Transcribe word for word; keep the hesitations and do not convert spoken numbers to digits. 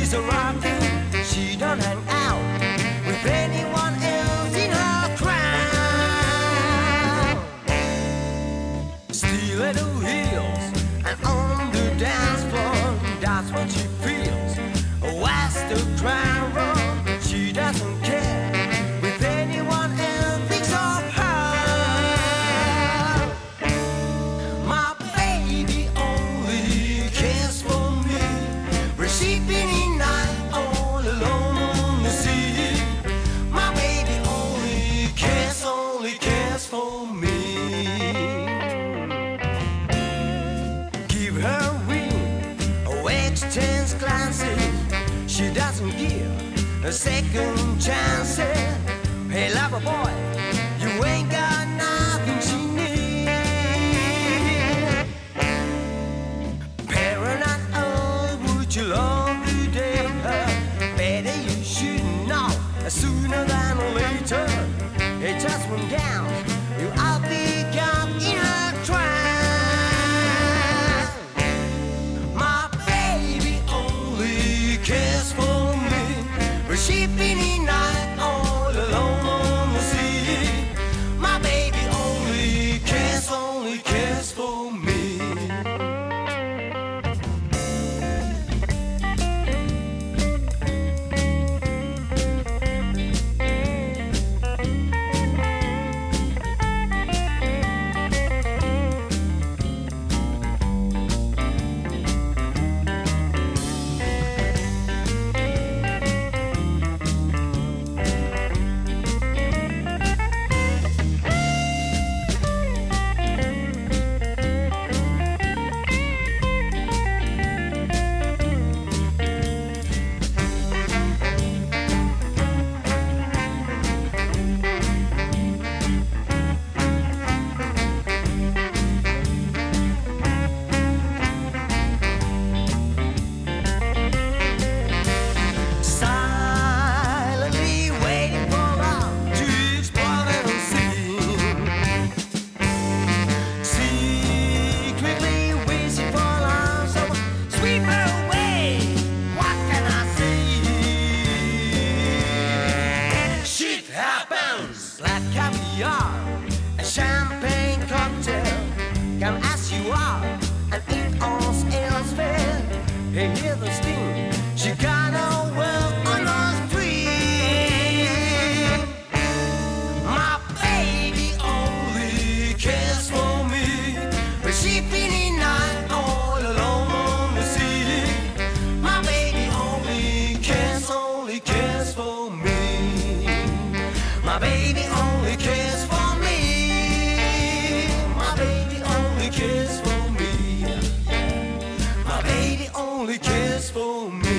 she's a rockin'. She don't hang out with anyone else in her crowd. Stiletto heels and on the dance floor, that's what she feels. What's the crowd wrong? She doesn't care with anyone else thinks of her. My baby only cares for me. We're sleeping in night all alone on the sea. My baby only cares, only cares for me. Give her a ring, exchange glances. She doesn't give a second chance. Hey, lover boy, you ain't got nothing she needs. Paranoid, oh, would you love to date her? Better you should know sooner than later. It just went down, you I'll pick up in her trap. My baby only cares for me. We're shipping in night all alone on the sea. My baby only cares, only cares for me. Silently waiting for love to explode and unseen. Secretly wishing for love, so sweep her away. What can I say? Shit happens. Black caviar, a champagne cocktail can ask you out, and if all else fails, hey, hear the sting. She got a well on her street. My baby only cares for me. We're shipping in night all alone on the sea. My baby only cares, only cares for me. My baby only cares for me. My baby only cares for me. My baby only cares for me.